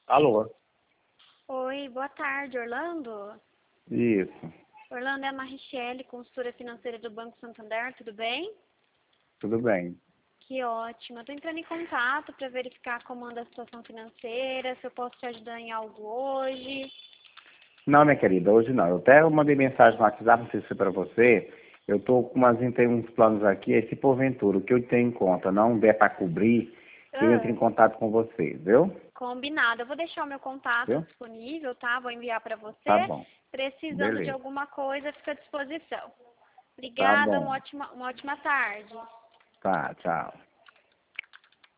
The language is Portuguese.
Alô? Oi, boa tarde, Orlando. Isso, Orlando, é a Marichele, consultora financeira do Banco Santander, tudo bem? tudo bem. Que ótimo. Eu tô entrando em contato para verificar como anda a situação financeira, se eu posso te ajudar em algo hoje. Não, minha querida, hoje não. Eu até mandei mensagem no WhatsApp, não sei se foi para você. Eu tô com tem uns planos aqui, se porventura o que eu tenho em conta não der para cobrir, eu entro em contato com você, viu? Combinado. Eu vou deixar o meu contato Viu? disponível, tá? Vou enviar para Tá você. bom. Precisando de Beleza. alguma coisa, fica à disposição. Tá Obrigada, bom. uma ótima tarde. Tá, tchau.